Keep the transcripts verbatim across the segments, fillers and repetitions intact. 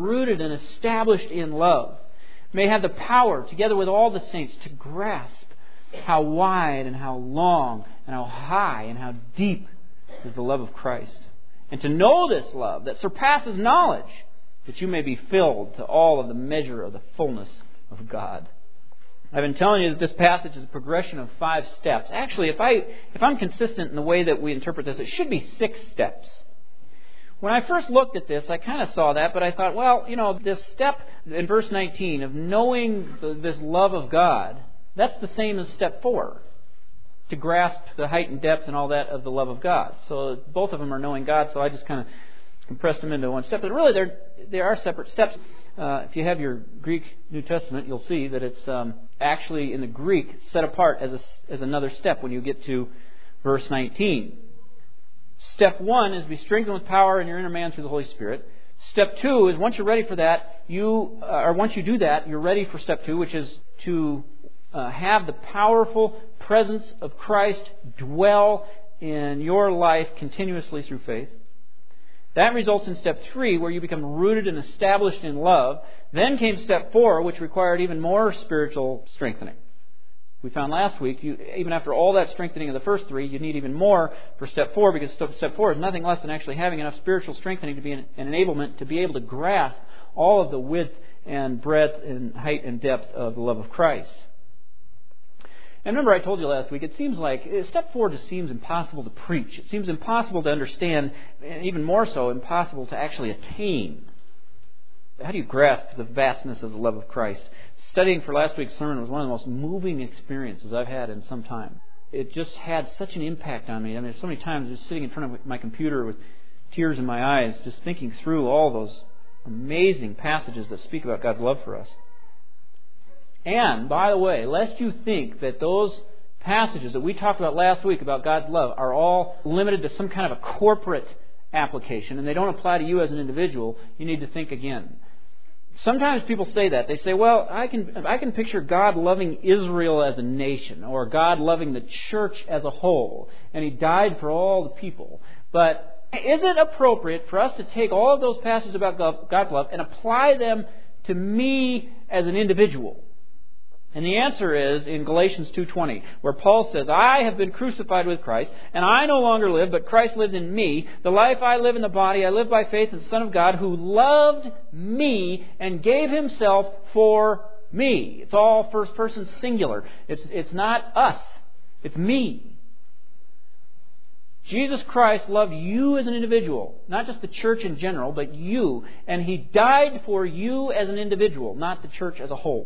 rooted and established in love, may have the power, together with all the saints, to grasp how wide and how long and how high and how deep is the love of Christ. And to know this love that surpasses knowledge, that you may be filled to all of the measure of the fullness of God. I've been telling you that this passage is a progression of five steps. Actually, if, I, if I'm consistent in the way that we interpret this, it should be six steps. When I first looked at this, I kind of saw that, but I thought, well, you know, this step in verse nineteen of knowing this love of God, that's the same as step four, to grasp the height and depth and all that of the love of God. So both of them are knowing God, so I just kind of compressed them into one step. But really, they're, they are separate steps. Uh, if you have your Greek New Testament, you'll see that it's um, actually in the Greek set apart as, a, as another step when you get to verse nineteen. Step one is be strengthened with power in your inner man through the Holy Spirit. Step two is once you're ready for that, you uh, or once you do that, you're ready for step two, which is to uh, have the powerful presence of Christ dwell in your life continuously through faith. That results in step three, where you become rooted and established in love. Then came step four, which required even more spiritual strengthening. We found last week, you, even after all that strengthening of the first three, you need even more for step four, because step four is nothing less than actually having enough spiritual strengthening to be an, an enablement to be able to grasp all of the width and breadth and height and depth of the love of Christ. And remember I told you last week, it seems like, step four just seems impossible to preach. It seems impossible to understand, and even more so, impossible to actually attain. How do you grasp the vastness of the love of Christ? Studying for last week's sermon was one of the most moving experiences I've had in some time. It just had such an impact on me. I mean, so many times just sitting in front of my computer with tears in my eyes, just thinking through all those amazing passages that speak about God's love for us. And, by the way, lest you think that those passages that we talked about last week about God's love are all limited to some kind of a corporate application and they don't apply to you as an individual, you need to think again. Sometimes people say that. They say, well, I can I can picture God loving Israel as a nation, or God loving the church as a whole, and He died for all the people. But is it appropriate for us to take all of those passages about God's love and apply them to me as an individual? And the answer is in Galatians two twenty, where Paul says, I have been crucified with Christ, and I no longer live, but Christ lives in me. The life I live in the body, I live by faith in the Son of God, who loved me and gave Himself for me. It's all first person singular. It's, it's not us. It's me. Jesus Christ loved you as an individual, not just the church in general, but you. And He died for you as an individual, not the church as a whole.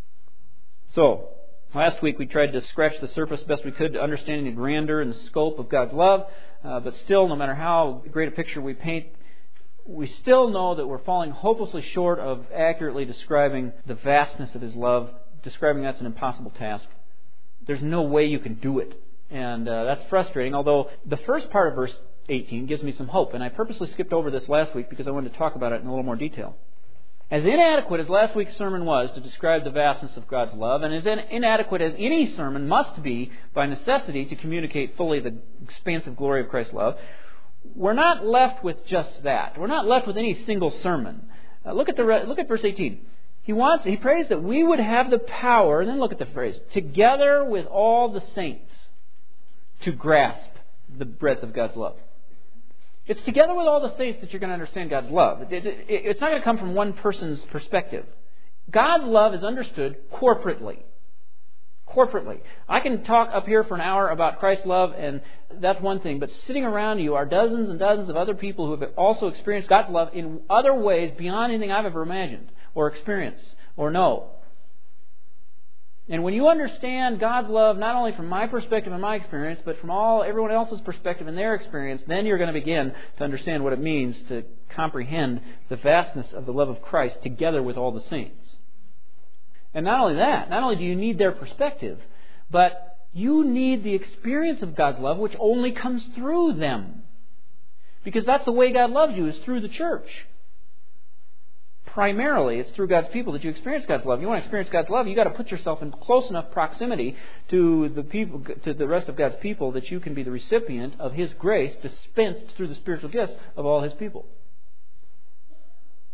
So, last week we tried to scratch the surface best we could to understanding the grandeur and the scope of God's love. Uh, but still, no matter how great a picture we paint, we still know that we're falling hopelessly short of accurately describing the vastness of His love. Describing that's an impossible task. There's no way you can do it. And uh, that's frustrating, although the first part of verse eighteen gives me some hope. And I purposely skipped over this last week because I wanted to talk about it in a little more detail. As inadequate as last week's sermon was to describe the vastness of God's love, and as inadequate as any sermon must be by necessity to communicate fully the expansive glory of Christ's love, we're not left with just that. We're not left with any single sermon. Uh, look at the re- look at verse eighteen. He wants he prays that we would have the power, and then look at the phrase, together with all the saints, to grasp the breadth of God's love. It's together with all the saints that you're going to understand God's love. It, it, it, it's not going to come from one person's perspective. God's love is understood corporately. Corporately. I can talk up here for an hour about Christ's love, and that's one thing. But sitting around you are dozens and dozens of other people who have also experienced God's love in other ways beyond anything I've ever imagined or experienced or know. And when you understand God's love, not only from my perspective and my experience, but from all everyone else's perspective and their experience, then you're going to begin to understand what it means to comprehend the vastness of the love of Christ together with all the saints. And not only that, not only do you need their perspective, but you need the experience of God's love, which only comes through them. Because that's the way God loves you, is through the church. Primarily, it's through God's people that you experience God's love. You want to experience God's love, you've got to put yourself in close enough proximity to the people, to the rest of God's people, that you can be the recipient of His grace dispensed through the spiritual gifts of all His people.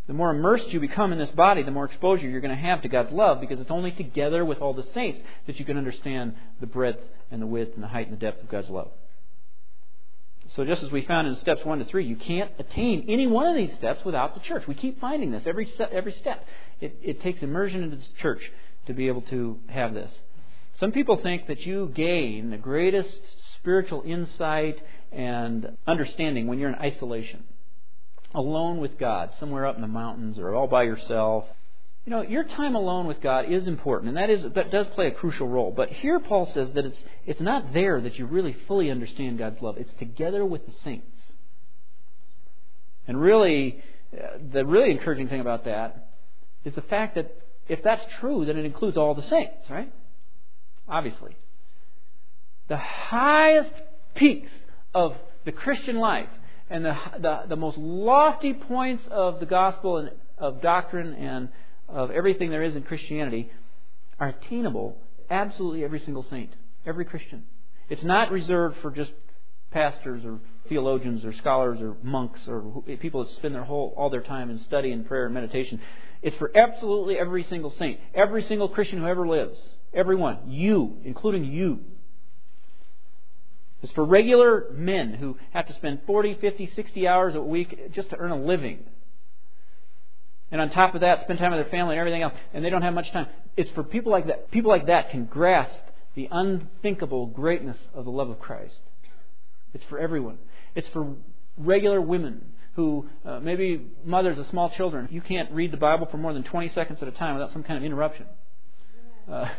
The more immersed you become in this body, the more exposure you're going to have to God's love, because it's only together with all the saints that you can understand the breadth and the width and the height and the depth of God's love. So just as we found in steps one to three, you can't attain any one of these steps without the church. We keep finding this every step. Every step. It, it takes immersion into the church to be able to have this. Some people think that you gain the greatest spiritual insight and understanding when you're in isolation, alone with God, somewhere up in the mountains or all by yourself. You know, your time alone with God is important, and that is that does play a crucial role. But here Paul says that it's it's not there that you really fully understand God's love. It's together with the saints. And really, uh, the really encouraging thing about that is the fact that if that's true, then it includes all the saints, right? Obviously. The highest peaks of the Christian life and the, the, the most lofty points of the gospel and of doctrine and of everything there is in Christianity are attainable absolutely every single saint, every Christian. It's not reserved for just pastors or theologians or scholars or monks or people that spend their whole all their time in study and prayer and meditation. It's for absolutely every single saint, every single Christian who ever lives, everyone, you, including you. It's for regular men who have to spend forty, fifty, sixty hours a week just to earn a living. And on top of that, spend time with their family and everything else, and they don't have much time. It's for people like that. People like that can grasp the unthinkable greatness of the love of Christ. It's for everyone. It's for regular women who, uh, maybe mothers of small children. You can't read the Bible for more than twenty seconds at a time without some kind of interruption. Uh,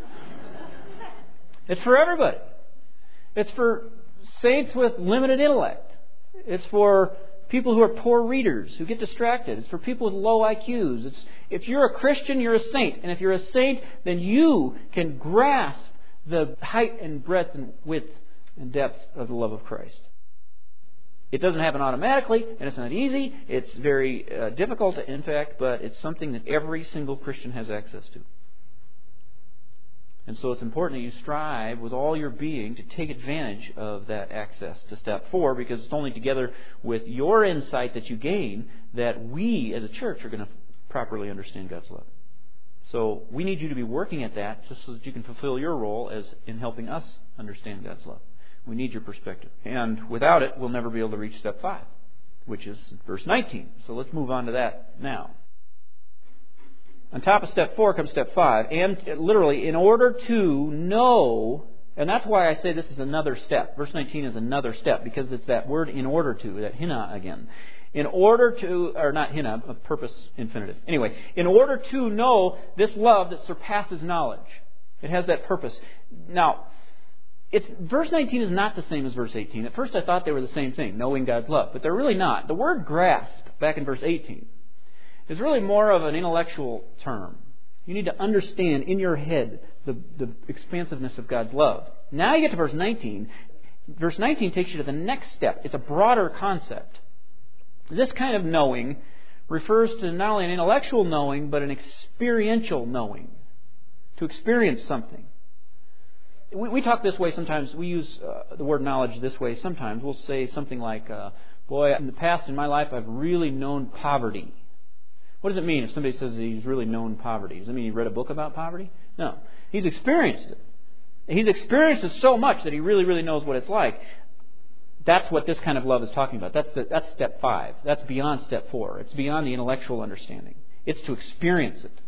it's for everybody. It's for saints with limited intellect. It's for people who are poor readers, who get distracted. It's for people with low I Qs. It's, if you're a Christian, you're a saint. And if you're a saint, then you can grasp the height and breadth and width and depth of the love of Christ. It doesn't happen automatically, and it's not easy. It's very uh, difficult, in fact, but it's something that every single Christian has access to. And so it's important that you strive with all your being to take advantage of that access to step four, because it's only together with your insight that you gain that we as a church are going to properly understand God's love. So we need you to be working at that just so that you can fulfill your role as in helping us understand God's love. We need your perspective. And without it, we'll never be able to reach step five, which is verse nineteen. So let's move on to that now. On top of step four comes step five. And literally, in order to know, and that's why I say this is another step. Verse nineteen is another step, because it's that word in order to, that hina again. In order to, or not hina, a purpose infinitive. Anyway, in order to know this love that surpasses knowledge. It has that purpose. Now, it's, verse nineteen is not the same as verse eighteen. At first I thought they were the same thing, knowing God's love. But they're really not. The word grasp, back in verse eighteen, is really more of an intellectual term. You need to understand in your head the, the expansiveness of God's love. Now you get to verse nineteen. Verse nineteen takes you to the next step. It's a broader concept. This kind of knowing refers to not only an intellectual knowing, but an experiential knowing. To experience something. We, we talk this way sometimes. We use uh, the word knowledge this way sometimes. We'll say something like, uh, boy, in the past in my life I've really known poverty. What does it mean if somebody says he's really known poverty? Does it mean he read a book about poverty? No. He's experienced it. He's experienced it so much that he really, really knows what it's like. That's what this kind of love is talking about. That's the, that's step five. That's beyond step four. It's beyond the intellectual understanding. It's to experience it.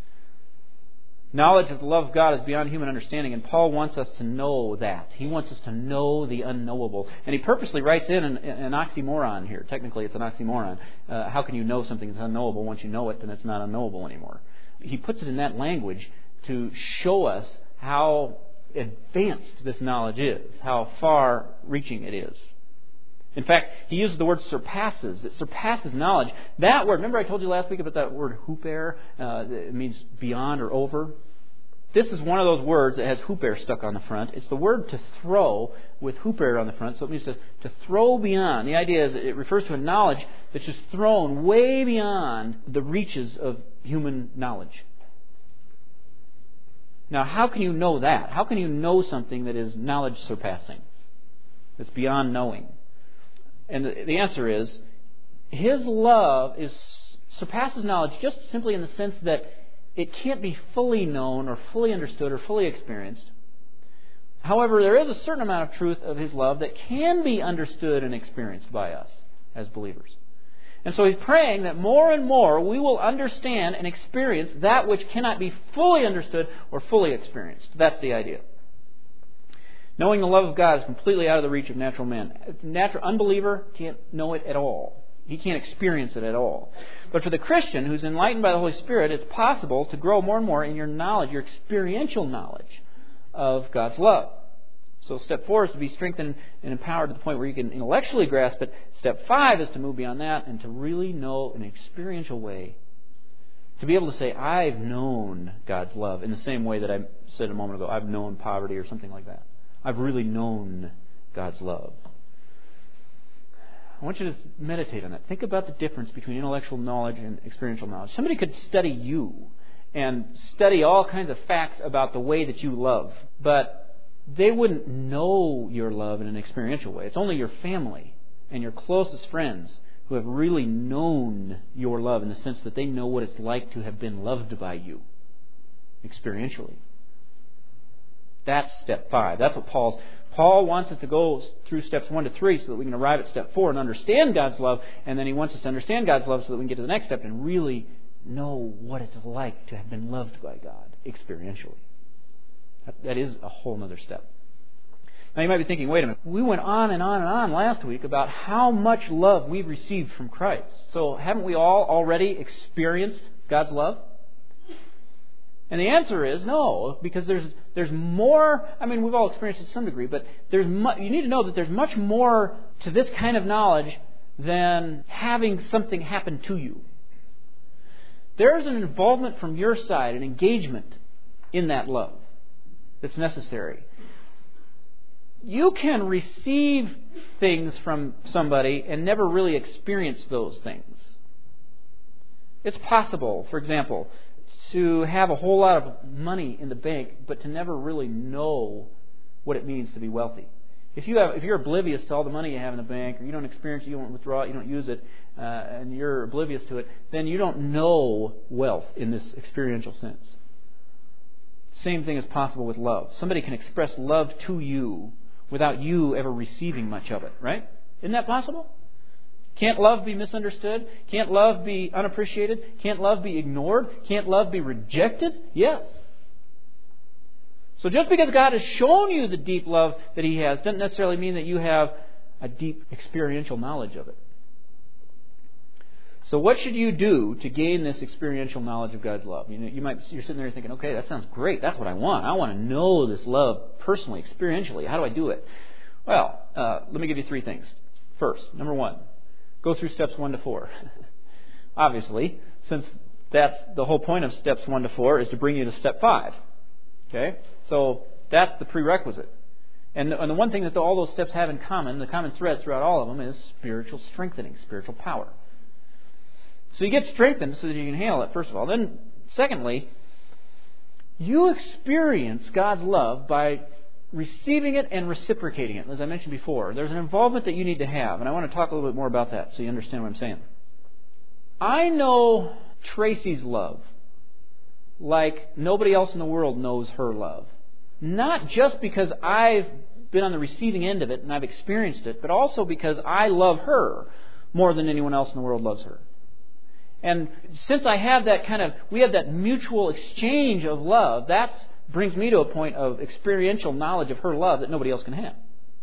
Knowledge of the love of God is beyond human understanding, and Paul wants us to know that. He wants us to know the unknowable. And he purposely writes in an, an oxymoron here. Technically, it's an oxymoron. Uh, how can you know something that's unknowable? Once you know it, then it's not unknowable anymore. He puts it in that language to show us how advanced this knowledge is, how far-reaching it is. In fact, he uses the word surpasses. It surpasses knowledge. That word, remember I told you last week about that word huper? Uh, it means beyond or over. This is one of those words that has huper stuck on the front. It's the word to throw with huper on the front. So it means to, to throw beyond. The idea is it refers to a knowledge that's just thrown way beyond the reaches of human knowledge. Now, how can you know that? How can you know something that is knowledge surpassing? That's beyond knowing. And the answer is, His love is surpasses knowledge just simply in the sense that it can't be fully known or fully understood or fully experienced. However, there is a certain amount of truth of His love that can be understood and experienced by us as believers. And so He's praying that more and more we will understand and experience that which cannot be fully understood or fully experienced. That's the idea. Knowing the love of God is completely out of the reach of natural man. A natural unbeliever can't know it at all. He can't experience it at all. But for the Christian who's enlightened by the Holy Spirit, it's possible to grow more and more in your knowledge, your experiential knowledge of God's love. So step four is to be strengthened and empowered to the point where you can intellectually grasp it. Step five is to move beyond that and to really know in an experiential way. To be able to say, I've known God's love in the same way that I said a moment ago, I've known poverty or something like that. I've really known God's love. I want you to meditate on that. Think about the difference between intellectual knowledge and experiential knowledge. Somebody could study you and study all kinds of facts about the way that you love, but they wouldn't know your love in an experiential way. It's only your family and your closest friends who have really known your love in the sense that they know what it's like to have been loved by you experientially. That's step five. That's what Paul's... Paul wants us to go through steps one to three so that we can arrive at step four and understand God's love, and then he wants us to understand God's love so that we can get to the next step and really know what it's like to have been loved by God experientially. That, that is a whole other step. Now you might be thinking, wait a minute, we went on and on and on last week about how much love we've received from Christ. So haven't we all already experienced God's love? And the answer is no, because there's there's more. I mean, we've all experienced it to some degree, but there's mu- you need to know that there's much more to this kind of knowledge than having something happen to you. There's an involvement from your side, an engagement in that love that's necessary. You can receive things from somebody and never really experience those things. It's possible, for example, to have a whole lot of money in the bank, but to never really know what it means to be wealthy. If you have, if you're oblivious to all the money you have in the bank, or you don't experience it, you don't withdraw it, you don't use it, uh, and you're oblivious to it, then you don't know wealth in this experiential sense. Same thing is possible with love. Somebody can express love to you without you ever receiving much of it, right? Isn't that possible? Can't love be misunderstood? Can't love be unappreciated? Can't love be ignored? Can't love be rejected? Yes. So just because God has shown you the deep love that He has doesn't necessarily mean that you have a deep experiential knowledge of it. So what should you do to gain this experiential knowledge of God's love? You know, you might you're sitting there thinking, okay, that sounds great. That's what I want. I want to know this love personally, experientially. How do I do it? Well, uh, let me give you three things. First, number one, go through steps one to four. Obviously, since that's the whole point of steps one to four is to bring you to step five. Okay, so that's the prerequisite. And the, and the one thing that the, all those steps have in common, the common thread throughout all of them, is spiritual strengthening, spiritual power. So you get strengthened so that you can handle it, first of all. Then, secondly, you experience God's love by receiving it and reciprocating it. As I mentioned before, there's an involvement that you need to have, and I want to talk a little bit more about that so you understand what I'm saying. I know Tracy's love like nobody else in the world knows her love. Not just because I've been on the receiving end of it and I've experienced it, but also because I love her more than anyone else in the world loves her. And since I have that kind of, we have that mutual exchange of love, that brings me to a point of experiential knowledge of her love that nobody else can have.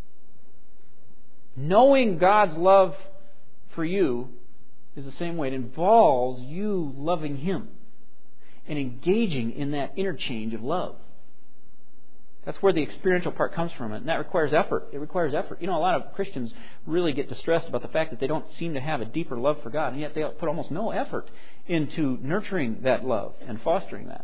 Knowing God's love for you is the same way. It involves you loving Him and engaging in that interchange of love. That's where the experiential part comes from, and that requires effort. It requires effort. You know, a lot of Christians really get distressed about the fact that they don't seem to have a deeper love for God, and yet they put almost no effort into nurturing that love and fostering that.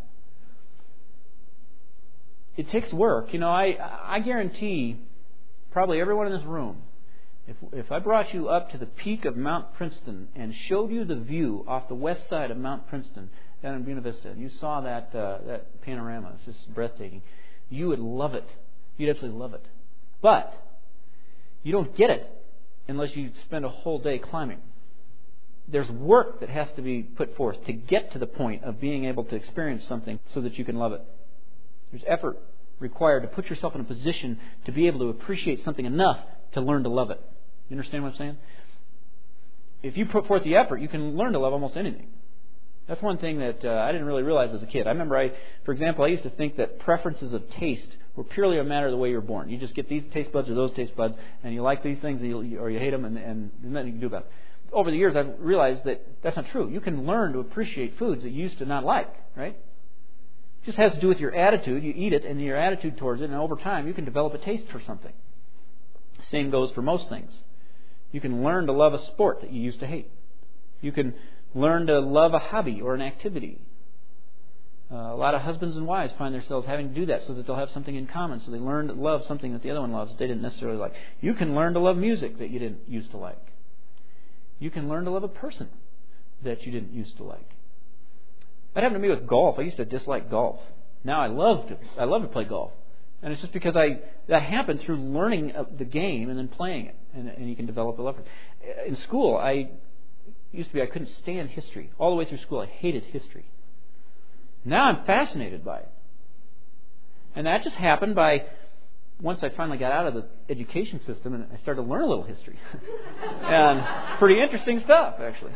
It takes work. You know, I I guarantee probably everyone in this room, if if I brought you up to the peak of Mount Princeton and showed you the view off the west side of Mount Princeton down in Buena Vista, and you saw that uh, that panorama, it's just breathtaking. You would love it. You'd absolutely love it. But you don't get it unless you spend a whole day climbing. there's work that has to be put forth to get to the point of being able to experience something so that you can love it. There's effort required to put yourself in a position to be able to appreciate something enough to learn to love it. You understand what I'm saying? If you put forth the effort, you can learn to love almost anything. That's one thing that uh, I didn't really realize as a kid. I remember, I, for example, I used to think that preferences of taste were purely a matter of the way you were born. You just get these taste buds or those taste buds, and you like these things or you, or you hate them, and, and there's nothing you can do about it. Over the years, I've realized that that's not true. You can learn to appreciate foods that you used to not like, right? It just has to do with your attitude. You eat it and your attitude towards it, and over time you can develop a taste for something. Same goes for most things. You can learn to love a sport that you used to hate. You can learn to love a hobby or an activity. Uh, a lot of husbands and wives find themselves having to do that so that they'll have something in common. So they learn to love something that the other one loves that they didn't necessarily like. You can learn to love music that you didn't used to like. You can learn to love a person that you didn't used to like. That happened to me with golf. I used to dislike golf. Now I love to, I love to play golf. And it's just because I that happened through learning the game and then playing it. And, and you can develop a love for it. In school, I used to be I couldn't stand history. All the way through school, I hated history. Now I'm fascinated by it. And that just happened by once I finally got out of the education system and I started to learn a little history. And pretty interesting stuff, actually.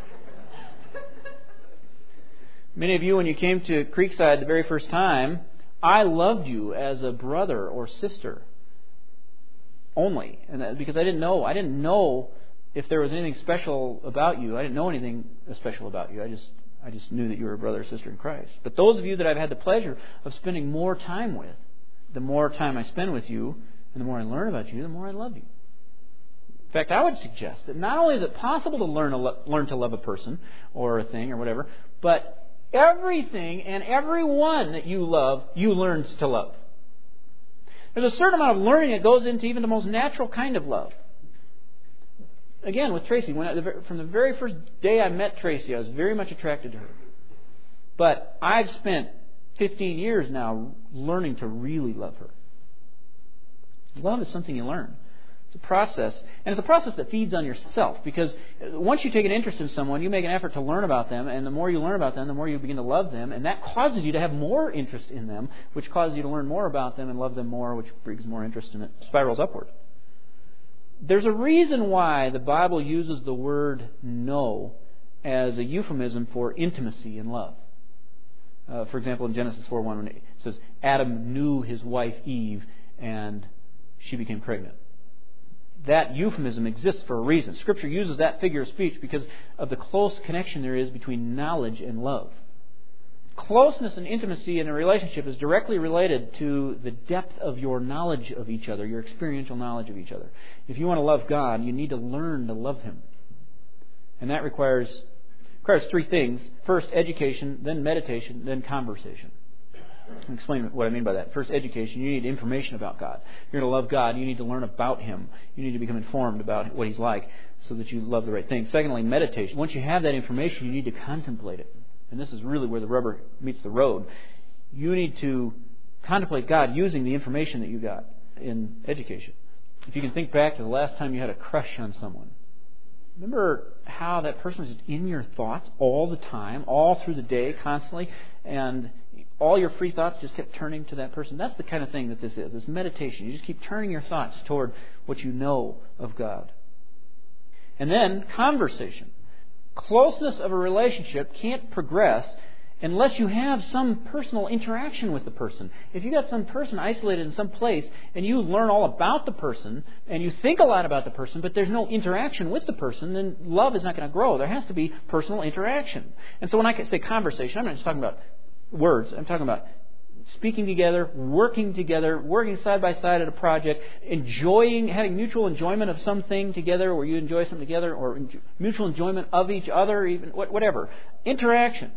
Many of you, when you came to Creekside the very first time, I loved you as a brother or sister only. And that, because I didn't know, I didn't know if there was anything special about you. I didn't know anything special about you. I just I just knew that you were a brother or sister in Christ. But those of you that I've had the pleasure of spending more time with, the more time I spend with you and the more I learn about you, the more I love you. In fact, I would suggest that not only is it possible to learn, a lo- learn to love a person or a thing or whatever, but everything and everyone that you love, you learn to love. There's a certain amount of learning that goes into even the most natural kind of love. Again, with Tracy, when I, from the very first day I met Tracy, I was very much attracted to her. But I've spent fifteen years now learning to really love her. Love is something you learn. It's a process, and it's a process that feeds on yourself, because once you take an interest in someone, you make an effort to learn about them, and the more you learn about them, the more you begin to love them, and that causes you to have more interest in them, which causes you to learn more about them and love them more, which brings more interest in it. It spirals upward. There's a reason why the Bible uses the word know as a euphemism for intimacy and love. Uh, for example, in Genesis four one, when it says, Adam knew his wife Eve and she became pregnant. That euphemism exists for a reason. Scripture uses that figure of speech because of the close connection there is between knowledge and love. Closeness and intimacy in a relationship is directly related to the depth of your knowledge of each other, your experiential knowledge of each other. If you want to love God, you need to learn to love Him. And that requires, requires three things. First, education, then meditation, then conversation. I'll explain what I mean by that. First, education. You need information about God. If you're going to love God, you need to learn about Him. You need to become informed about what He's like so that you love the right thing. Secondly, meditation. Once you have that information, you need to contemplate it. And this is really where the rubber meets the road. You need to contemplate God using the information that you got in education. If you can think back to the last time you had a crush on someone, remember how that person was just in your thoughts all the time, all through the day, constantly, and all your free thoughts just kept turning to that person. That's the kind of thing that this is. This meditation. You just keep turning your thoughts toward what you know of God. And then conversation. Closeness of a relationship can't progress unless you have some personal interaction with the person. If you got some person isolated in some place and you learn all about the person and you think a lot about the person, but there's no interaction with the person, then love is not going to grow. There has to be personal interaction. And so when I say conversation, I'm not just talking about words. I'm talking about speaking together, working together, working side by side at a project, enjoying, having mutual enjoyment of something together, where you enjoy something together, or enjoy, mutual enjoyment of each other, even whatever. Interaction.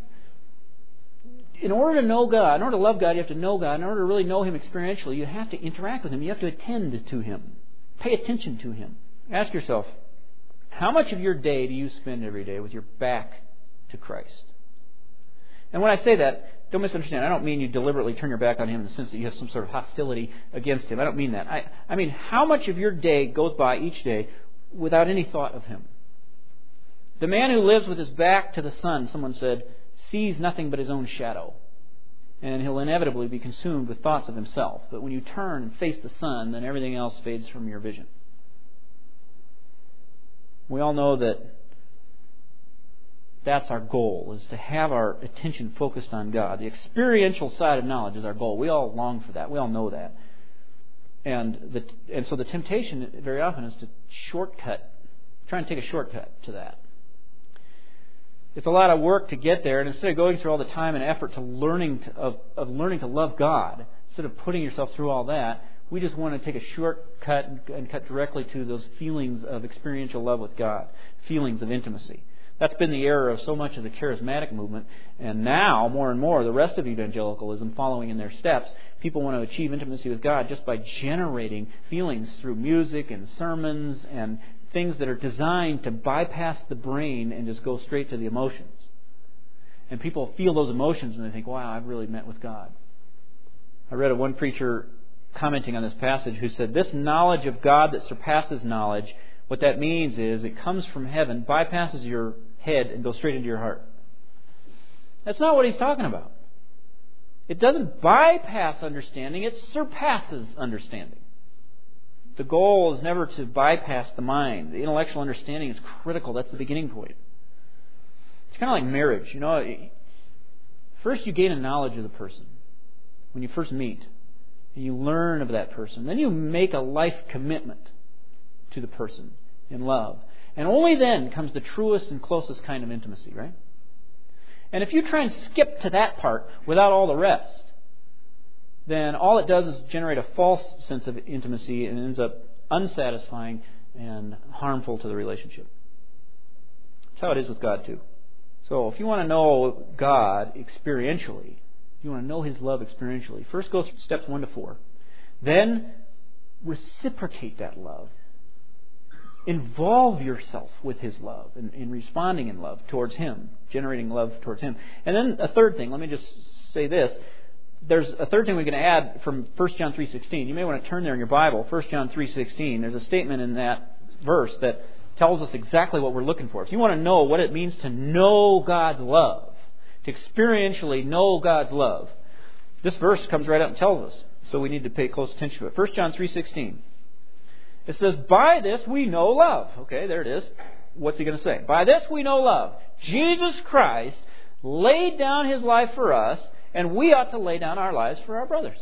In order to know God, in order to love God, you have to know God. In order to really know Him experientially, you have to interact with Him. You have to attend to Him. Pay attention to Him. Ask yourself, how much of your day do you spend every day with your back to Christ? And when I say that, don't misunderstand. I don't mean you deliberately turn your back on Him in the sense that you have some sort of hostility against Him. I don't mean that. I, I mean, how much of your day goes by each day without any thought of Him? The man who lives with his back to the sun, someone said, sees nothing but his own shadow. And he'll inevitably be consumed with thoughts of himself. But when you turn and face the sun, then everything else fades from your vision. We all know that that's our goal, is to have our attention focused on God. The experiential side of knowledge is our goal. We all long for that. We all know that. And the, and so the temptation very often is to shortcut, try and take a shortcut to that. It's a lot of work to get there, and instead of going through all the time and effort to learning to, of, of learning to love God, instead of putting yourself through all that, we just want to take a shortcut and, and cut directly to those feelings of experiential love with God, feelings of intimacy. That's been the error of so much of the charismatic movement, and now, more and more, the rest of evangelicalism following in their steps. People want to achieve intimacy with God just by generating feelings through music and sermons and things that are designed to bypass the brain and just go straight to the emotions. And people feel those emotions and they think, wow, I've really met with God. I read of one preacher commenting on this passage who said, this knowledge of God that surpasses knowledge, what that means is it comes from heaven, bypasses your head and goes straight into your heart. That's not what he's talking about. It doesn't bypass understanding, it surpasses understanding. The goal is never to bypass the mind. The intellectual understanding is critical. That's the beginning point. It's kind of like marriage. You know, first you gain a knowledge of the person when you first meet. And you learn of that person. Then you make a life commitment to the person in love. And only then comes the truest and closest kind of intimacy, right? And if you try and skip to that part without all the rest, then all it does is generate a false sense of intimacy and ends up unsatisfying and harmful to the relationship. That's how it is with God too. So if you want to know God experientially, if you want to know His love experientially, first go through steps one to four. Then reciprocate that love. Involve yourself with His love in, in responding in love towards Him, generating love towards Him. And then a third thing, let me just say this. There's a third thing we can add from First John three sixteen. You may want to turn there in your Bible, First John three sixteen. There's a statement in that verse that tells us exactly what we're looking for. If you want to know what it means to know God's love, to experientially know God's love, this verse comes right up and tells us. So we need to pay close attention to it. First John three sixteen. It says, by this we know love. Okay, there it is. What's he going to say? By this we know love. Jesus Christ laid down His life for us, and we ought to lay down our lives for our brothers.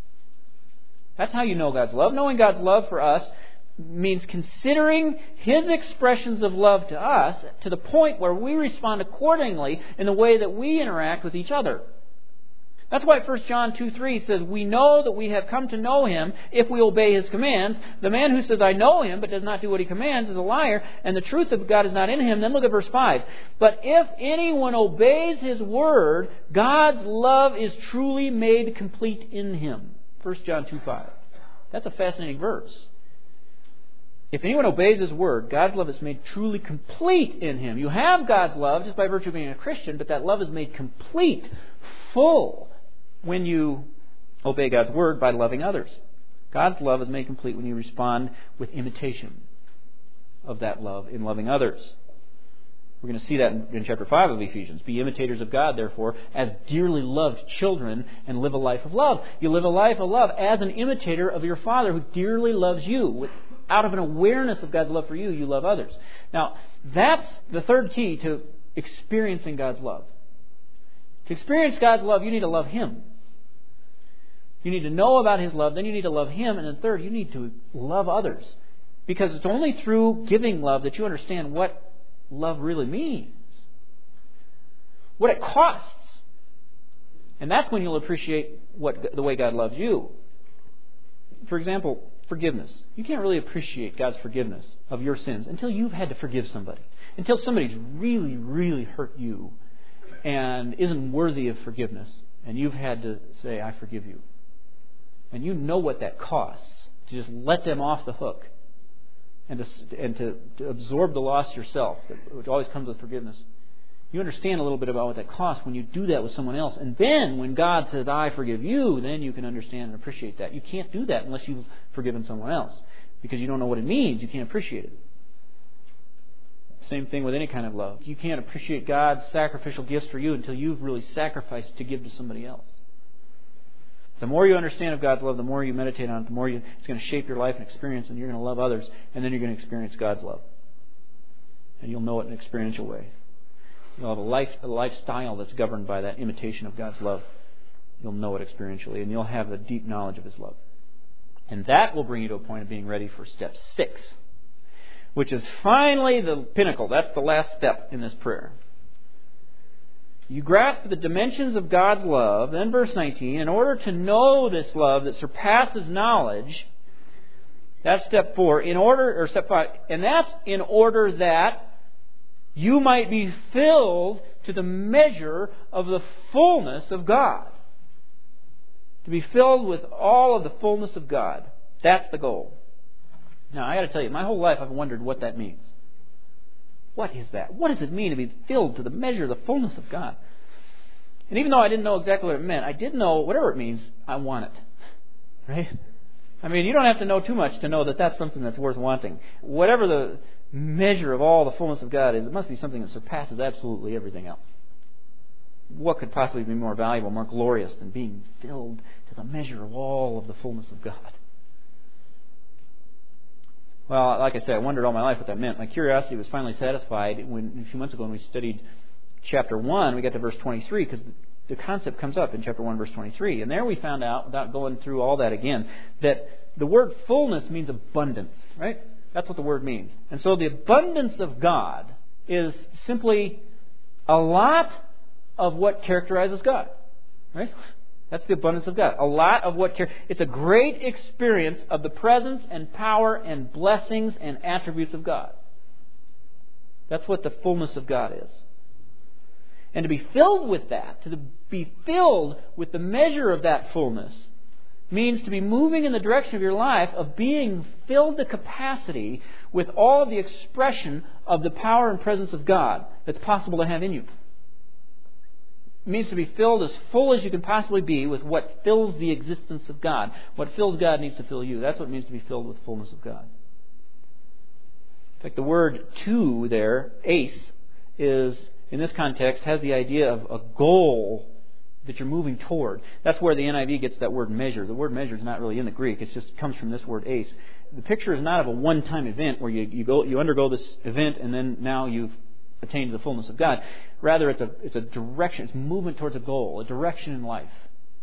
That's how you know God's love. Knowing God's love for us means considering His expressions of love to us to the point where we respond accordingly in the way that we interact with each other. That's why First John two three says, we know that we have come to know Him if we obey His commands. The man who says, I know Him, but does not do what He commands is a liar, and the truth of God is not in him. Then look at verse five. But if anyone obeys His word, God's love is truly made complete in him. First John two five. That's a fascinating verse. If anyone obeys His word, God's love is made truly complete in him. You have God's love just by virtue of being a Christian, but that love is made complete, full, when you obey God's word by loving others. God's love is made complete when you respond with imitation of that love in loving others. We're going to see that in, in chapter five of Ephesians. Be imitators of God, therefore, as dearly loved children, and live a life of love. You live a life of love as an imitator of your Father who dearly loves you. With, out of an awareness of God's love for you, you love others. Now, that's the third key to experiencing God's love. To experience God's love, you need to love Him. You need to know about His love, then you need to love Him, and then third, you need to love others. Because it's only through giving love that you understand what love really means. What it costs. And that's when you'll appreciate what the way God loves you. For example, forgiveness. You can't really appreciate God's forgiveness of your sins until you've had to forgive somebody. Until somebody's really, really hurt you and isn't worthy of forgiveness, and you've had to say, I forgive you. And you know what that costs, to just let them off the hook and to, and to, to absorb the loss yourself, which always comes with forgiveness. You understand a little bit about what that costs when you do that with someone else. And then when God says, I forgive you, then you can understand and appreciate that. You can't do that unless you've forgiven someone else, because you don't know what it means. You can't appreciate it. same thing with any kind of love. You can't appreciate God's sacrificial gifts for you until you've really sacrificed to give to somebody else. The more you understand of God's love, the more you meditate on it, the more you, it's going to shape your life and experience, and you're going to love others, and then you're going to experience God's love. And you'll know it in an experiential way. You'll have a life, a lifestyle that's governed by that imitation of God's love. You'll know it experientially, and you'll have a deep knowledge of His love. And that will bring you to a point of being ready for step six, which is finally the pinnacle. That's the last step in this prayer. You grasp the dimensions of God's love. Then verse nineteen, in order to know this love that surpasses knowledge, that's step four, in order, or step five, and that's in order that you might be filled to the measure of the fullness of God. To be filled with all of the fullness of God. That's the goal. Now, I got to tell you, my whole life I've wondered what that means. What is that? What does it mean to be filled to the measure of the fullness of God? And even though I didn't know exactly what it meant, I did know, whatever it means, I want it. Right? I mean, you don't have to know too much to know that that's something that's worth wanting. Whatever the measure of all the fullness of God is, it must be something that surpasses absolutely everything else. What could possibly be more valuable, more glorious than being filled to the measure of all of the fullness of God? Well, like I said, I wondered all my life what that meant. My curiosity was finally satisfied when, a few months ago when we studied chapter one, we got to verse twenty-three, because the concept comes up in chapter one, verse twenty-three. And there we found out, without going through all that again, that the word fullness means abundance, right? That's what the word means. And so the abundance of God is simply a lot of what characterizes God, right? That's the abundance of God. A lot of what... It's a great experience of the presence and power and blessings and attributes of God. That's what the fullness of God is. And to be filled with that, to be filled with the measure of that fullness, means to be moving in the direction of your life of being filled to capacity with all of the expression of the power and presence of God that's possible to have in you. It means to be filled as full as you can possibly be with what fills the existence of God. What fills God needs to fill you. That's what it means to be filled with the fullness of God. In fact, the word to there, ace, is, in this context, has the idea of a goal that you're moving toward. That's where the N I V gets that word measure. The word measure is not really in the Greek. It just comes from this word ace. The picture is not of a one-time event where you, you go you undergo this event and then now you've attained the fullness of God. Rather, it's a it's a direction. It's movement towards a goal, a direction in life.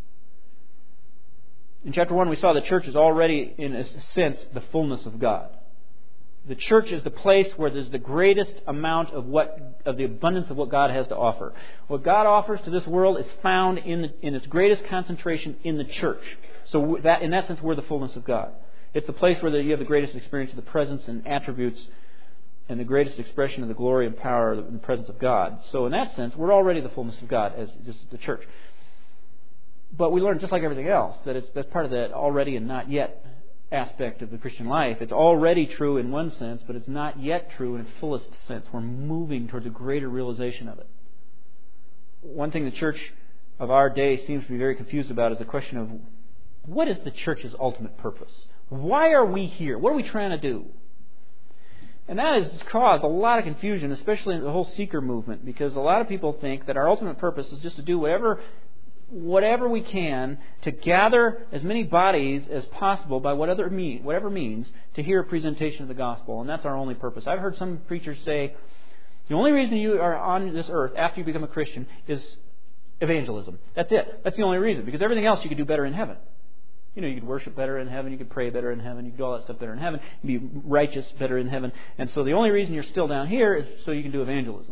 In chapter one, we saw the church is already, in a sense, the fullness of God. The church is the place where there's the greatest amount of what of the abundance of what God has to offer. What God offers to this world is found in the, in its greatest concentration in the church. So that, in that sense, we're the fullness of God. It's the place where you have the greatest experience of the presence and attributes and the greatest expression of the glory and power and the presence of God. So in that sense, we're already the fullness of God as just the church. But we learn, just like everything else, that it's that's part of that already and not yet aspect of the Christian life. It's already true in one sense, but it's not yet true in its fullest sense. We're moving towards a greater realization of it. One thing the church of our day seems to be very confused about is the question of, what is the church's ultimate purpose? Why are we here? What are we trying to do? And that has caused a lot of confusion, especially in the whole seeker movement, because a lot of people think that our ultimate purpose is just to do whatever whatever we can to gather as many bodies as possible by whatever mean, whatever means to hear a presentation of the gospel. And that's our only purpose. I've heard some preachers say, the only reason you are on this earth after you become a Christian is evangelism. That's it. That's the only reason. Because everything else you could do better in heaven. You know, you could worship better in heaven, you could pray better in heaven, you could do all that stuff better in heaven, be righteous better in heaven. And so the only reason you're still down here is so you can do evangelism.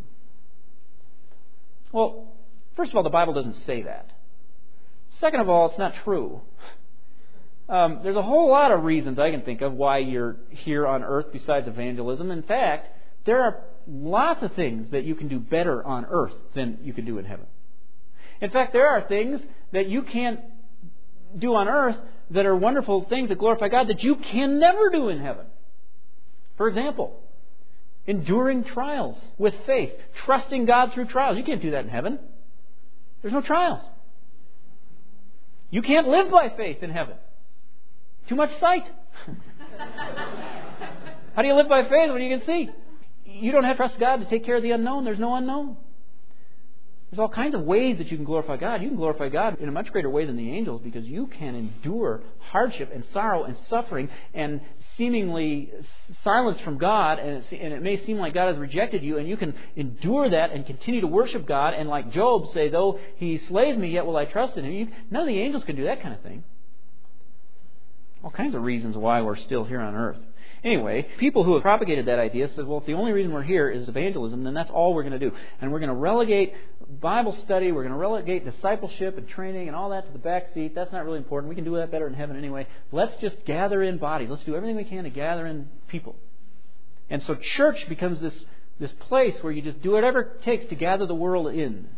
Well, first of all, the Bible doesn't say that. Second of all, it's not true. Um, there's a whole lot of reasons I can think of why you're here on earth besides evangelism. In fact, there are lots of things that you can do better on earth than you can do in heaven. In fact, there are things that you can't do on earth that are wonderful things that glorify God that you can never do in heaven. For example, enduring trials with faith, trusting God through trials. You can't do that in heaven. There's no trials. You can't live by faith in heaven. Too much sight. How do you live by faith when you can see? you don't have to trust God to take care of the unknown. There's no unknown. There's all kinds of ways that you can glorify God. You can glorify God in a much greater way than the angels because you can endure hardship and sorrow and suffering and seemingly silence from God, and, it's, and it may seem like God has rejected you, and you can endure that and continue to worship God, and like Job say, though He slays me, yet will I trust in Him. You, none of the angels can do that kind of thing. All kinds of reasons why we're still here on earth. Anyway, people who have propagated that idea said, well, if the only reason we're here is evangelism, then that's all we're going to do. And we're going to relegate Bible study, we're going to relegate discipleship and training and all that to the back seat. That's not really important. We can do that better in heaven anyway. Let's just gather in bodies. Let's do everything we can to gather in people. And so church becomes this, this place where you just do whatever it takes to gather the world in.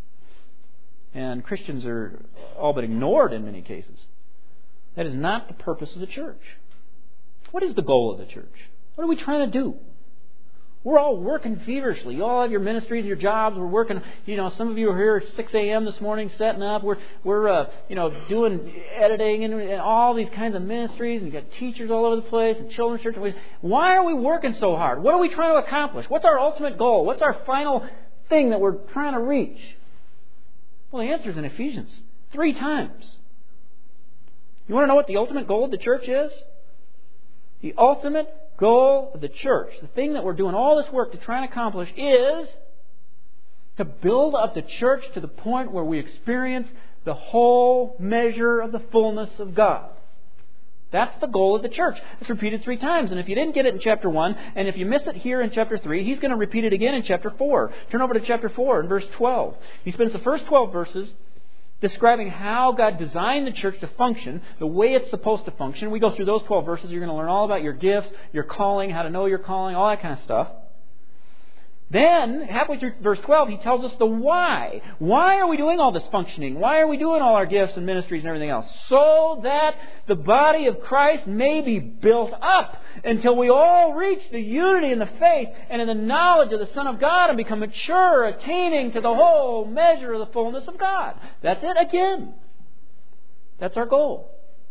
And Christians are all but ignored in many cases. That is not the purpose of the church. What is the goal of the church? What are we trying to do? We're all working feverishly. You all have your ministries, your jobs. We're working. You know, some of you are here at six a.m. this morning, setting up. We're we're uh, you know doing editing and, and all these kinds of ministries. And you've got teachers all over the place and children's church. Why are we working so hard? What are we trying to accomplish? What's our ultimate goal? What's our final thing that we're trying to reach? Well, the answer is in Ephesians three times. You want to know what the ultimate goal of the church is? The ultimate goal of the church, the thing that we're doing all this work to try and accomplish, is to build up the church to the point where we experience the whole measure of the fullness of God. That's the goal of the church. It's repeated three times. And if you didn't get it in chapter one, and if you miss it here in chapter three, he's going to repeat it again in chapter four. Turn over to chapter four and verse twelve. He spends the first twelve verses describing how God designed the church to function, the way it's supposed to function. We go through those twelve verses. You're going to learn all about your gifts, your calling, how to know your calling, all that kind of stuff. Then, halfway through verse twelve, he tells us the why. Why are we doing all this functioning? Why are we doing all our gifts and ministries and everything else? So that the body of Christ may be built up until we all reach the unity in the faith and in the knowledge of the Son of God and become mature, attaining to the whole measure of the fullness of God. That's it again. That's our goal.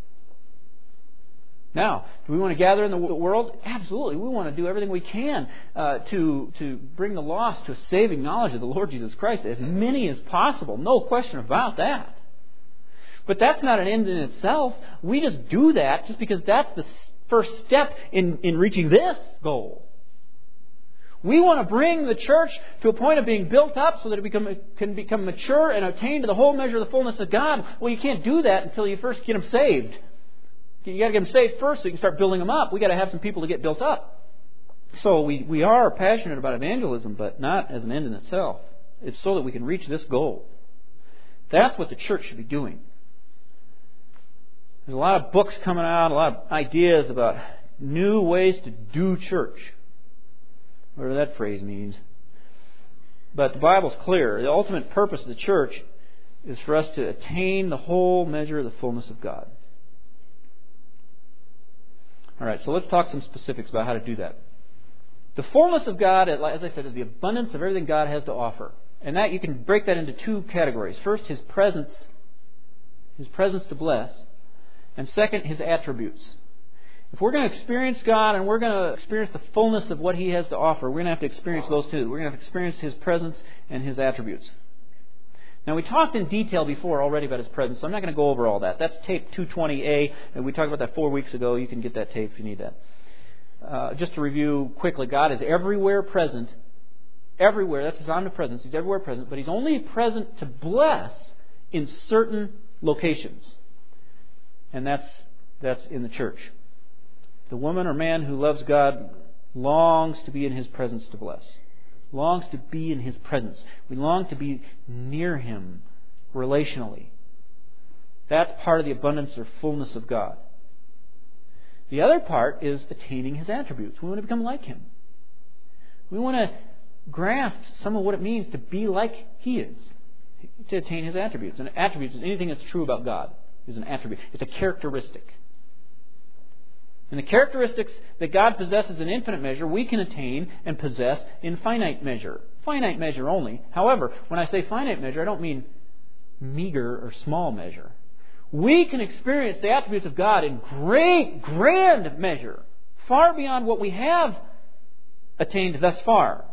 Now, do we want to gather in the world? Absolutely. We want to do everything we can uh, to, to bring the lost to a saving knowledge of the Lord Jesus Christ, as many as possible. No question about that. But that's not an end in itself. We just do that just because that's the first step in, in reaching this goal. We want to bring the church to a point of being built up so that it become, can become mature and attain to the whole measure of the fullness of God. Well, you can't do that until you first get them saved. You got to get them saved first so you can start building them up. We got to have some people to get built up. So we, we are passionate about evangelism, but not as an end in itself. It's so that we can reach this goal. That's what the church should be doing. There's a lot of books coming out, a lot of ideas about new ways to do church. Whatever that phrase means. But the Bible's clear. The ultimate purpose of the church is for us to attain the whole measure of the fullness of God. All right, so let's talk some specifics about how to do that. The fullness of God, as I said, is the abundance of everything God has to offer. And that you can break that into two categories. First, His presence, His presence to bless. And second, His attributes. If we're going to experience God and we're going to experience the fullness of what He has to offer, we're going to have to experience those two. We're going to have to experience His presence and His attributes. Now, we talked in detail before already about His presence, so I'm not going to go over all that. That's tape two twenty A, and we talked about that four weeks ago. You can get that tape if you need that. Uh, just to review quickly, God is everywhere present. Everywhere. That's His omnipresence. He's everywhere present, but He's only present to bless in certain locations. And that's that's in the church. The woman or man who loves God longs to be in His presence to bless. Longs to be in His presence. We long to be near Him relationally. That's part of the abundance or fullness of God. The other part is attaining His attributes. We want to become like Him. We want to grasp some of what it means to be like He is, to attain His attributes. And attributes is anything that's true about God. Is an attribute. It's a characteristic. And the characteristics that God possesses in infinite measure, we can attain and possess in finite measure. Finite measure only. However, when I say finite measure, I don't mean meager or small measure. We can experience the attributes of God in great, grand measure, far beyond what we have attained thus far.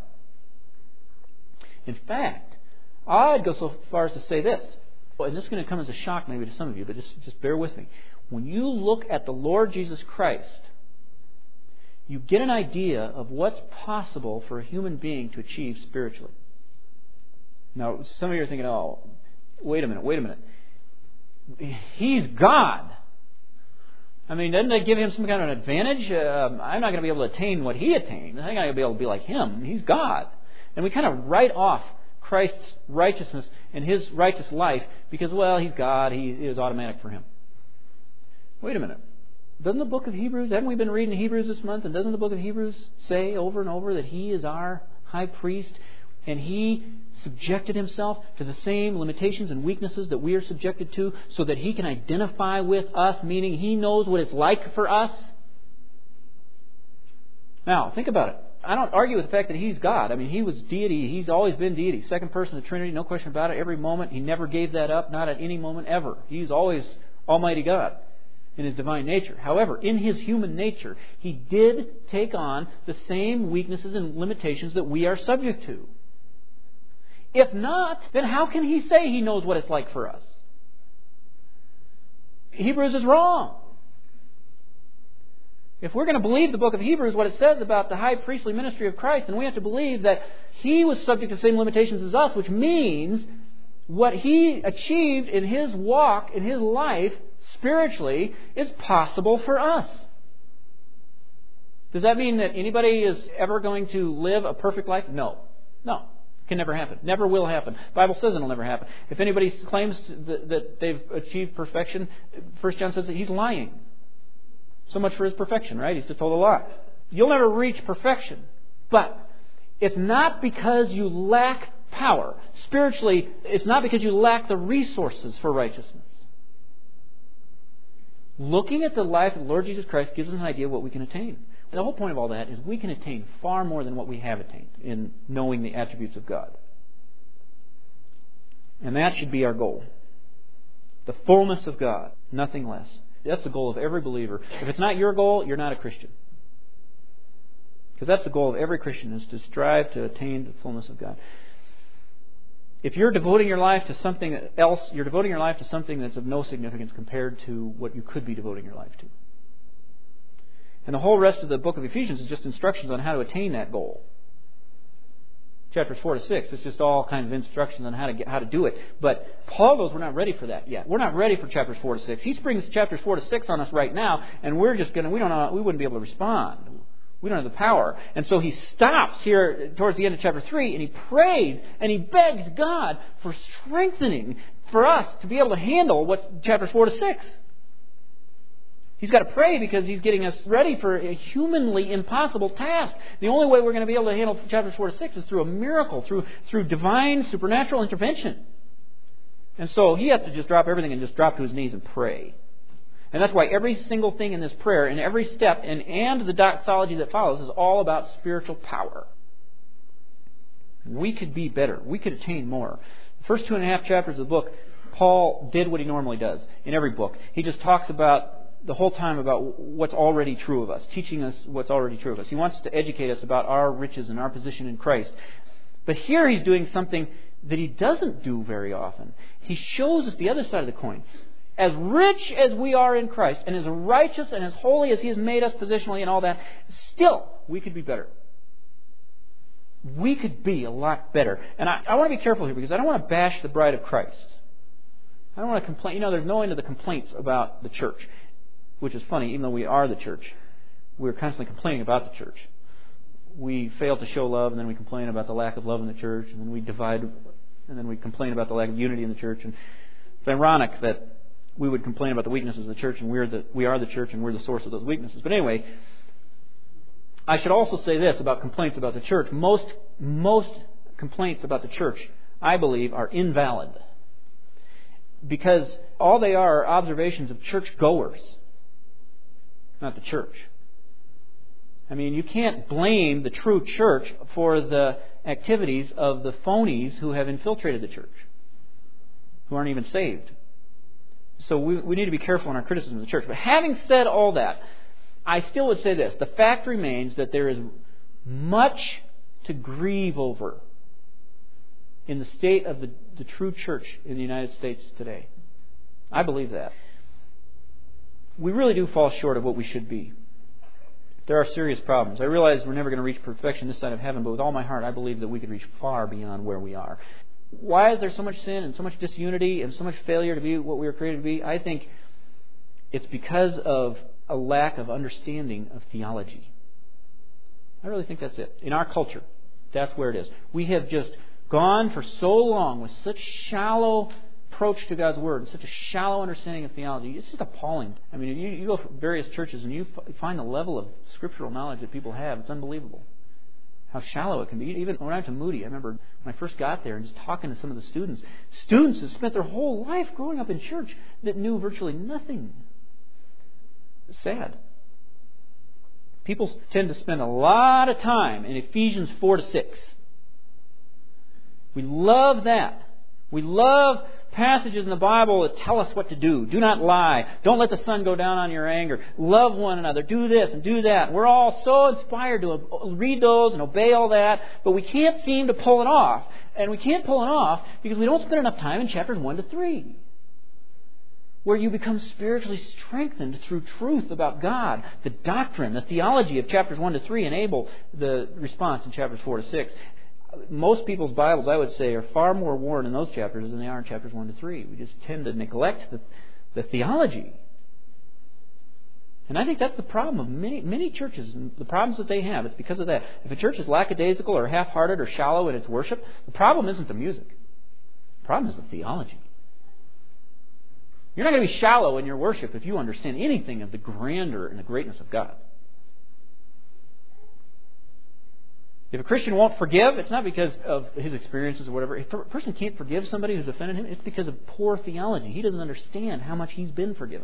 In fact, I'd go so far as to say this, and this is going to come as a shock maybe to some of you, but just, just bear with me. When you look at the Lord Jesus Christ, you get an idea of what's possible for a human being to achieve spiritually. Now, some of you are thinking, oh, wait a minute, wait a minute. He's God. I mean, doesn't that give him some kind of an advantage? Uh, I'm not going to be able to attain what he attained. I'm not going to be able to be like him. He's God. And we kind of write off Christ's righteousness and his righteous life because, well, he's God. He, it was automatic for him. Wait a minute. Doesn't the book of Hebrews, haven't we been reading Hebrews this month, and doesn't the book of Hebrews say over and over that he is our high priest and he subjected himself to the same limitations and weaknesses that we are subjected to so that he can identify with us, meaning he knows what it's like for us? Now, think about it. I don't argue with the fact that he's God. I mean, he was deity. He's always been deity. Second person of the Trinity, no question about it. Every moment. He never gave that up, not at any moment ever. He's always Almighty God in his divine nature. However, in his human nature, he did take on the same weaknesses and limitations that we are subject to. If not, then how can he say he knows what it's like for us? Hebrews is wrong. If we're going to believe the book of Hebrews, what it says about the high priestly ministry of Christ, then we have to believe that he was subject to the same limitations as us, which means what he achieved in his walk, in his life, spiritually, is possible for us. Does that mean that anybody is ever going to live a perfect life? No. No. Can never happen. Never will happen. The Bible says it'll never happen. If anybody claims that, that they've achieved perfection, First John says that he's lying. So much for his perfection, right? He's just told a lie. You'll never reach perfection. But it's not because you lack power. Spiritually, it's not because you lack the resources for righteousness. Looking at the life of the Lord Jesus Christ gives us an idea of what we can attain. The whole point of all that is we can attain far more than what we have attained in knowing the attributes of God. And that should be our goal. The fullness of God, nothing less. That's the goal of every believer. If it's not your goal, you're not a Christian. Because that's the goal of every Christian, is to strive to attain the fullness of God. If you're devoting your life to something else, you're devoting your life to something that's of no significance compared to what you could be devoting your life to. And the whole rest of the book of Ephesians is just instructions on how to attain that goal. Chapters four to six, it's just all kinds of instructions on how to get, how to do it. But Paul knows we're not ready for that yet. We're not ready for chapters four to six. He springs chapters four to six on us right now, and we're just going to, we don't know, we wouldn't be able to respond. We don't have the power. And so he stops here towards the end of chapter three, and he prays, and he begs God for strengthening for us to be able to handle what's chapters four to six. He's got to pray because he's getting us ready for a humanly impossible task. The only way we're going to be able to handle chapters four to six is through a miracle, through through divine supernatural intervention. And so he has to just drop everything and just drop to his knees and pray. And that's why every single thing in this prayer and every step and, and the doxology that follows is all about spiritual power. We could be better. We could attain more. The first two and a half chapters of the book, Paul did what he normally does in every book. He just talks about the whole time about what's already true of us, teaching us what's already true of us. He wants to educate us about our riches and our position in Christ. But here he's doing something that he doesn't do very often. He shows us the other side of the coin. As rich as we are in Christ, and as righteous and as holy as he has made us positionally and all that, still, we could be better. We could be a lot better. And I, I want to be careful here because I don't want to bash the bride of Christ. I don't want to complain. You know, there's no end to the complaints about the church. Which is funny, even though we are the church, we're constantly complaining about the church. We fail to show love, and then we complain about the lack of love in the church, and then we divide, and then we complain about the lack of unity in the church. And it's ironic that we would complain about the weaknesses of the church, and we're the, we are the church, and we're the source of those weaknesses. But anyway, I should also say this about complaints about the church. Most, most complaints about the church, I believe, are invalid. Because all they are are observations of church-goers. Not the church. I mean, you can't blame the true church for the activities of the phonies who have infiltrated the church, who aren't even saved. So we, we need to be careful in our criticism of the church. But having said all that, I still would say this. The fact remains that there is much to grieve over in the state of the, the true church in the United States today. I believe that. We really do fall short of what we should be. There are serious problems. I realize we're never going to reach perfection this side of heaven, but with all my heart, I believe that we could reach far beyond where we are. Why is there so much sin and so much disunity and so much failure to be what we were created to be? I think it's because of a lack of understanding of theology. I really think that's it. In our culture, that's where it is. We have just gone for so long with such shallow approach to God's Word and such a shallow understanding of theology. It's just appalling. I mean, you, you go to various churches and you f- find the level of scriptural knowledge that people have. It's unbelievable how shallow it can be. Even when I went to Moody, I remember when I first got there and just talking to some of the students. Students that spent their whole life growing up in church that knew virtually nothing. It's sad. People tend to spend a lot of time in Ephesians four to six. We love that. We love passages in the Bible that tell us what to do. Do not lie. Don't let the sun go down on your anger. Love one another. Do this and do that. We're all so inspired to read those and obey all that, but we can't seem to pull it off. And we can't pull it off because we don't spend enough time in chapters one to three, where you become spiritually strengthened through truth about God. The doctrine, the theology of chapters one to three enable the response in chapters four to six. Most people's Bibles, I would say, are far more worn in those chapters than they are in chapters one to three. We just tend to neglect the, the theology. And I think that's the problem of many many churches and the problems that they have. It's because of that. If a church is lackadaisical or half-hearted or shallow in its worship, the problem isn't the music. The problem is the theology. You're not going to be shallow in your worship if you understand anything of the grandeur and the greatness of God. If a Christian won't forgive, it's not because of his experiences or whatever. If a person can't forgive somebody who's offended him, it's because of poor theology. He doesn't understand how much he's been forgiven.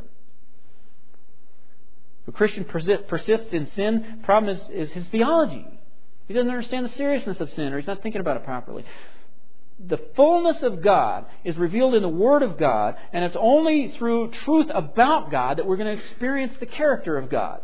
If a Christian persists in sin, the problem is, is his theology. He doesn't understand the seriousness of sin, or he's not thinking about it properly. The fullness of God is revealed in the Word of God, and it's only through truth about God that we're going to experience the character of God.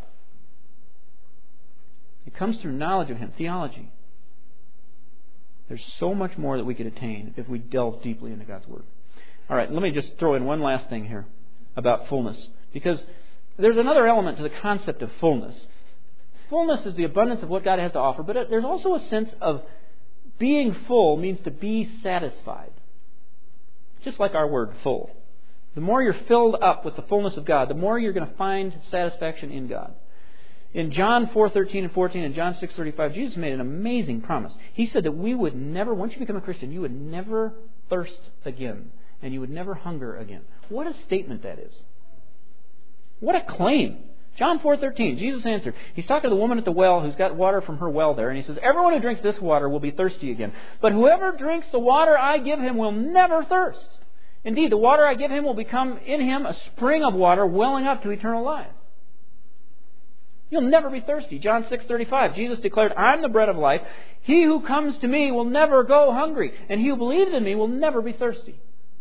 It comes through knowledge of Him, theology. There's so much more that we could attain if we delve deeply into God's Word. All right, let me just throw in one last thing here about fullness, because there's another element to the concept of fullness. Fullness is the abundance of what God has to offer, but there's also a sense of being full means to be satisfied. Just like our word, full. The more you're filled up with the fullness of God, the more you're going to find satisfaction in God. In John four thirteen and fourteen and John six thirty-five, Jesus made an amazing promise. He said that we would never, once you become a Christian, you would never thirst again. And you would never hunger again. What a statement that is. What a claim. John four thirteen, Jesus answered. He's talking to the woman at the well who's got water from her well there. And he says, everyone who drinks this water will be thirsty again. But whoever drinks the water I give him will never thirst. Indeed, the water I give him will become in him a spring of water welling up to eternal life. You'll never be thirsty. John six thirty-five, Jesus declared, I'm the bread of life. He who comes to me will never go hungry. And he who believes in me will never be thirsty.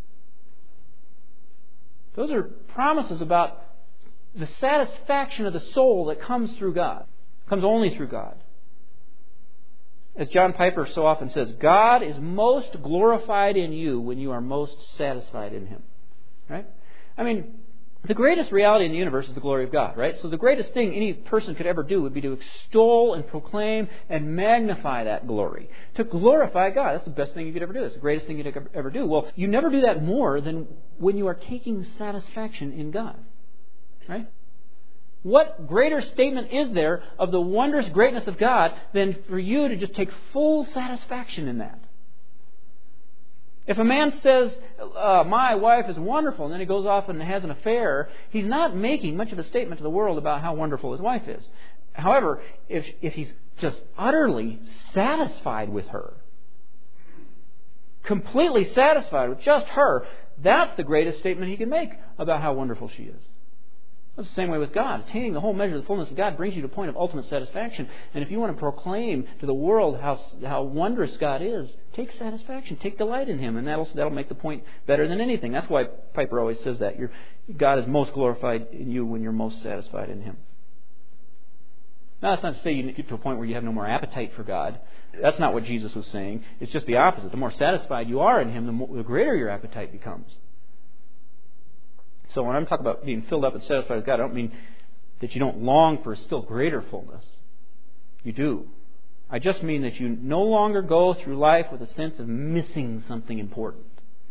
Those are promises about the satisfaction of the soul that comes through God. Comes only through God. As John Piper so often says, God is most glorified in you when you are most satisfied in Him. Right? I mean, the greatest reality in the universe is the glory of God, right? So the greatest thing any person could ever do would be to extol and proclaim and magnify that glory. To glorify God. That's the best thing you could ever do. That's the greatest thing you could ever do. Well, you never do that more than when you are taking satisfaction in God. Right? What greater statement is there of the wondrous greatness of God than for you to just take full satisfaction in that? If a man says, uh, my wife is wonderful, and then he goes off and has an affair, he's not making much of a statement to the world about how wonderful his wife is. However, if, if he's just utterly satisfied with her, completely satisfied with just her, that's the greatest statement he can make about how wonderful she is. It's the same way with God. Attaining the whole measure of the fullness of God brings you to a point of ultimate satisfaction. And if you want to proclaim to the world how how wondrous God is, take satisfaction, take delight in Him, and that'll that'll make the point better than anything. That's why Piper always says that. You're, God is most glorified in you when you're most satisfied in Him. Now, that's not to say you get to a point where you have no more appetite for God. That's not what Jesus was saying. It's just the opposite. The more satisfied you are in Him, the, more, the greater your appetite becomes. So when I'm talking about being filled up and satisfied with God, I don't mean that you don't long for a still greater fullness. You do. I just mean that you no longer go through life with a sense of missing something important.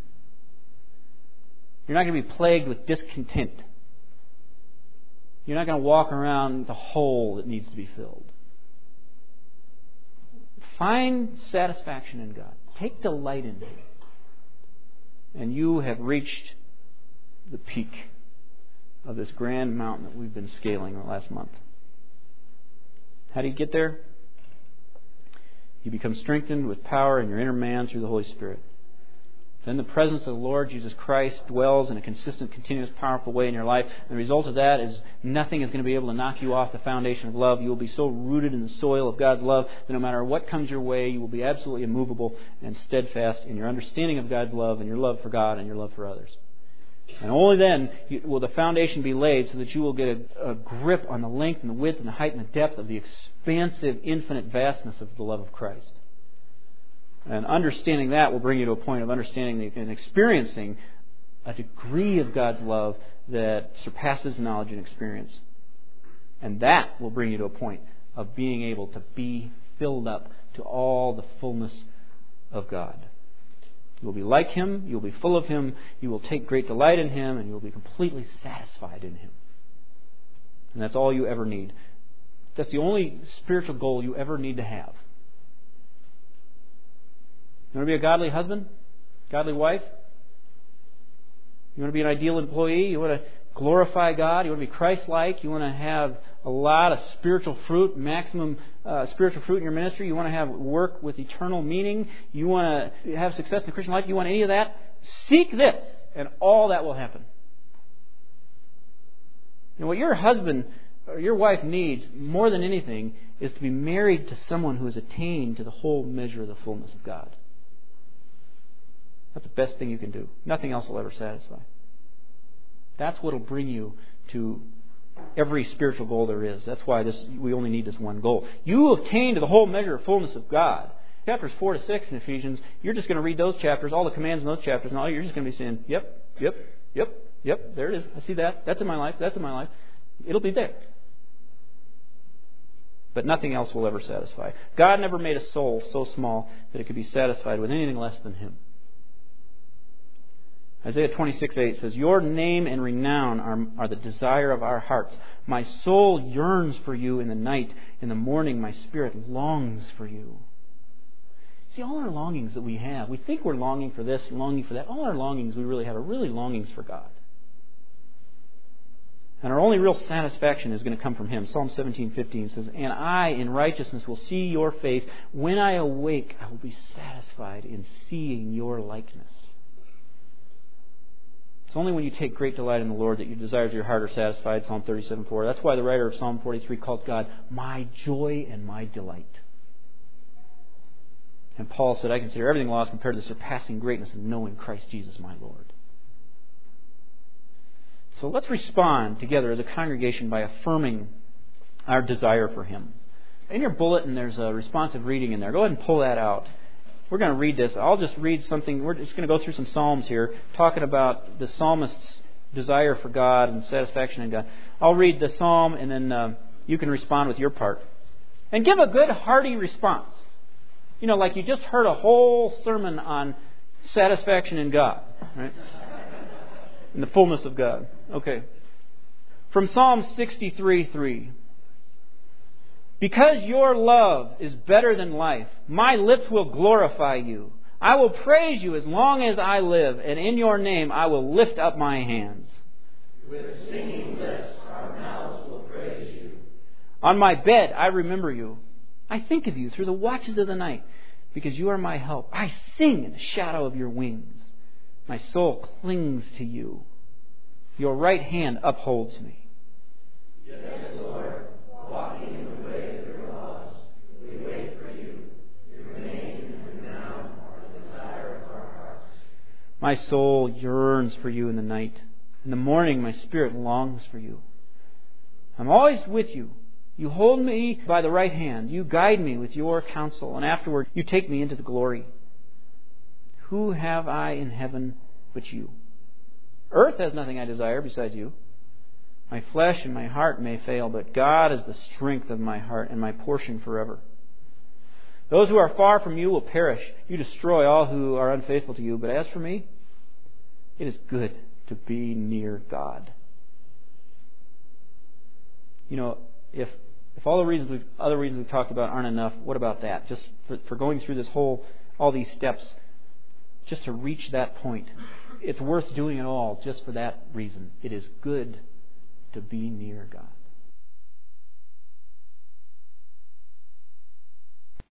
You're not going to be plagued with discontent. You're not going to walk around the hole that needs to be filled. Find satisfaction in God. Take delight in Him. And you have reached the peak of this grand mountain that we've been scaling the last month. How do you get there? You become strengthened with power in your inner man through the Holy Spirit. Then the presence of the Lord Jesus Christ dwells in a consistent, continuous, powerful way in your life. And the result of that is nothing is going to be able to knock you off the foundation of love. You will be so rooted in the soil of God's love that no matter what comes your way, you will be absolutely immovable and steadfast in your understanding of God's love and your love for God and your love for others. And only then will the foundation be laid so that you will get a, a grip on the length and the width and the height and the depth of the expansive, infinite vastness of the love of Christ. And understanding that will bring you to a point of understanding and experiencing a degree of God's love that surpasses knowledge and experience. And that will bring you to a point of being able to be filled up to all the fullness of God. You will be like Him, you will be full of Him, you will take great delight in Him, and you will be completely satisfied in Him. And that's all you ever need. That's the only spiritual goal you ever need to have. You want to be a godly husband? Godly wife? You want to be an ideal employee? You want to glorify God? You want to be Christ-like? You want to have a lot of spiritual fruit, maximum uh, spiritual fruit in your ministry? You want to have work with eternal meaning? You want to have success in the Christian life? You want any of that? Seek this, and all that will happen. And what your husband or your wife needs more than anything is to be married to someone who has attained to the whole measure of the fullness of God. That's the best thing you can do. Nothing else will ever satisfy. That's what will bring you to every spiritual goal there is. That's why this we only need this one goal. You obtain to the whole measure of fullness of God. Chapters four to six in Ephesians, you're just going to read those chapters, all the commands in those chapters, and all you're just going to be saying, yep, yep, yep, yep, there it is. I see that. That's in my life. That's in my life. It'll be there. But nothing else will ever satisfy. God never made a soul so small that it could be satisfied with anything less than Him. Isaiah twenty-six eight says, "Your name and renown are, are the desire of our hearts. My soul yearns for you in the night. In the morning my spirit longs for you." See, all our longings that we have, we think we're longing for this, longing for that. All our longings we really have are really longings for God. And our only real satisfaction is going to come from Him. Psalm seventeen fifteen says, "And I in righteousness will see your face. When I awake, I will be satisfied in seeing your likeness." It's only when you take great delight in the Lord that your desires of your heart are satisfied. Psalm thirty-seven four. That's why the writer of Psalm forty-three called God my joy and my delight. And Paul said, "I consider everything lost compared to the surpassing greatness of knowing Christ Jesus my Lord." So let's respond together as a congregation by affirming our desire for Him. In your bulletin, there's a responsive reading in there. Go ahead and pull that out. We're going to read this. I'll just read something. We're just going to go through some Psalms here, talking about the psalmist's desire for God and satisfaction in God. I'll read the Psalm, and then uh, you can respond with your part. And give a good, hearty response. You know, like you just heard a whole sermon on satisfaction in God, right? In the fullness of God. Okay. From Psalm sixty-three three. "Because your love is better than life, my lips will glorify you. I will praise you as long as I live, and in your name I will lift up my hands." With singing lips our mouths will praise you. "On my bed I remember you. I think of you through the watches of the night, because you are my help. I sing in the shadow of your wings. My soul clings to you. Your right hand upholds me." Yes, Lord, walking in the way of your laws, we wait for you. Your name and renown are the desire of our hearts. My soul yearns for you in the night. In the morning my spirit longs for you. I'm always with you. You hold me by the right hand. You guide me with your counsel, and afterward you take me into the glory. Who have I in heaven but you? Earth has nothing I desire besides you. My flesh and my heart may fail, but God is the strength of my heart and my portion forever. Those who are far from you will perish. You destroy all who are unfaithful to you. But as for me, it is good to be near God. You know, if if all the reasons we've, other reasons we've talked about aren't enough, what about that? Just for, for going through this whole, all these steps, just to reach that point. It's worth doing it all just for that reason. It is good to be near God.